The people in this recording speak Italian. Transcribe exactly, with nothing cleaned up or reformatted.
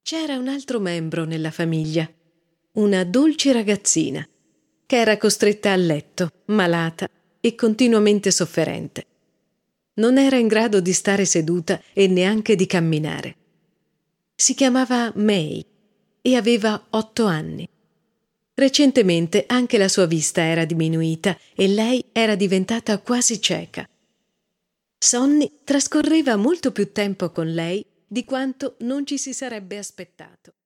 C'era un altro membro nella famiglia, una dolce ragazzina, che era costretta a letto, malata e continuamente sofferente. Non era in grado di stare seduta e neanche di camminare. Si chiamava May e aveva otto anni. Recentemente anche la sua vista era diminuita e lei era diventata quasi cieca. Sonny trascorreva molto più tempo con lei di quanto non ci si sarebbe aspettato.